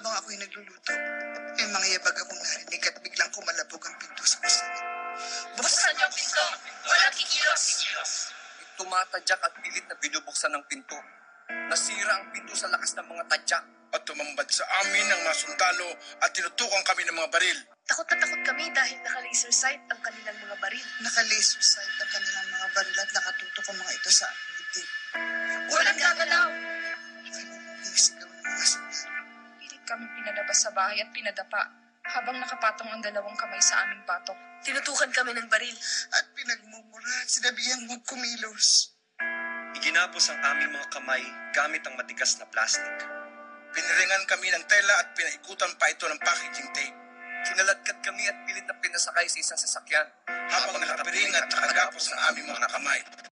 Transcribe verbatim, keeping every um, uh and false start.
habang ako'y nagluluto, may mga yabag akong narinig at biglang kumalabog ang pinto sa kusina. Buksan niyo ang pinto! Walang kikilos! Tumatadyak at pilit na binubuksan ng pinto. Nasira ang pinto sa lakas ng mga tadyak. At tumambad sa amin ang mga sundalo at tinutukan kami ng mga baril. Takot na takot kami dahil naka-laser sight ang kanilang mga baril. Naka-laser sight ang kanilang mga baril at nakatutok ang mga ito sa aming dibdib. Walang gagalaw! Nisigaw ng mga sundalo. Pilit kami pinalabas sa bahay at pinadapa habang nakapatong ang dalawang kamay sa aming patok. Tinutukan kami ng baril. At pinagmumura at sinabihang huwag kumilos. Iginapos ang aming mga kamay gamit ang matigas na plastic. Piniringan kami ng tela at pinaikutan pa ito ng packaging tape. Kinaladkad kami at pilit na pinasakay sa isang sasakyan. Habang nakapiring at nakagapos ang aming mga kamay.